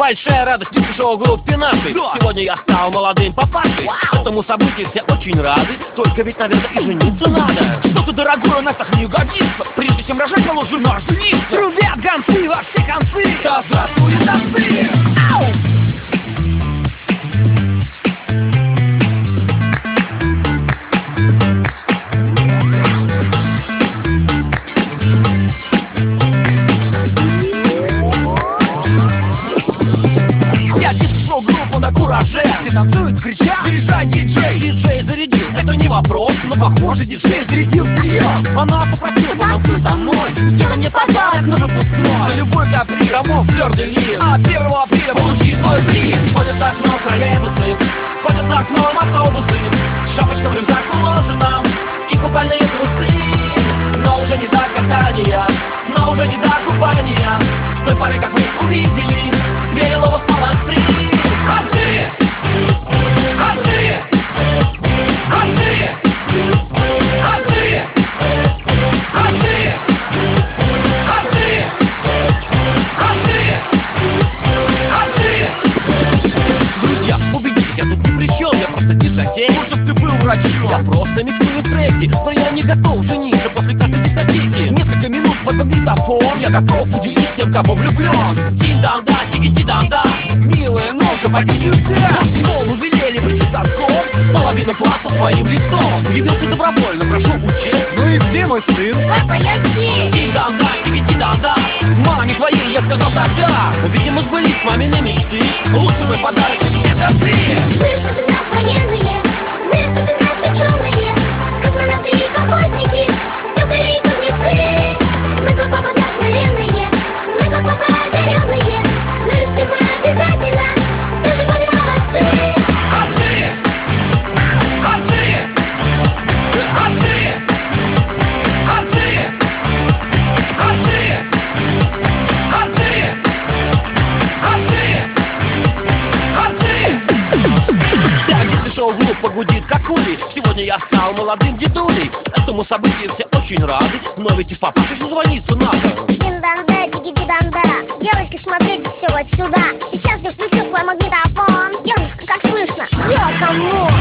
Большая радость в шоу-группе нашей. Сегодня я стал молодым папашей. Этому событию все очень рады. Только ведь, наверное, и жениться надо. Что-то дорогое у нас так не годится. Прежде чем рожать, положено жениться. Трубят гонцы во все концы. Да здравствуют танцы! Ау! Группу на кураже. Все танцуют, кричат, заряжай диджей. Диджей зарядил, это не вопрос. Но похоже, диджей зарядил всерьез. Она попросила, потанцуй со мной. Сделай мне подарок на выпускной. За любой каприз, граммов, флёр де лис. А 1 апреля получи свой приз. Ходят за окном троллейбусы, ходят за окном автобусы. Шапочка в рюкзак уложена и купальные трусы. Но уже не до катания, но уже не до купания. С той поры, как мы увидели белого в полостри. Ханцы! Ханцы! Ханцы! Ханцы! Ханцы! Ханцы! Ханцы! Ханцы! Друзья, убедитесь, я тут ни при чем, я просто дискотек. Лучше б ты был врачом. Я просто миксую треки, но я не готов жениться после каждой дискотеки. Несколько минут под магнитофон. Я готов удивить всем, кого влюблен. Тин-дан-да, тики-ти-дан-да. Милая, ну-ка, поди сюда. После школы велели прийти танцом. Половина класса своим лицом. Явился добровольно, прошу учесть. Ну и где мой сын? Папа, я здесь! Тин-дан-да, тики-ти-дан-да. Маме твоей я сказал тогда. Видимо, сбылись мамины мечты. Лучший мой подарок — это ты. Мы вспоминать военные, мы вспоминать ученые, космонавты и колхозники, токари и кузнецы. Мы как папа вдохновенные, мы как папа одаренные, мы все мы обязательно скажем маме молодцы. Ханцы! Ханцы! Ханцы! Ханцы! Ханцы! Ханцы! Ханцы! Ханцы! Так, если шоу-группа гудит как кули, сегодня я стал молодым дедулей. Этому событию все очень рады, но ведь и в папашей созвониться надо. Тин-дан-да, тики-ти-дан-да. Девочки, смотрите все вот сюда. Сейчас я включу свой магнитофон. Девушка, как слышно? Я кому?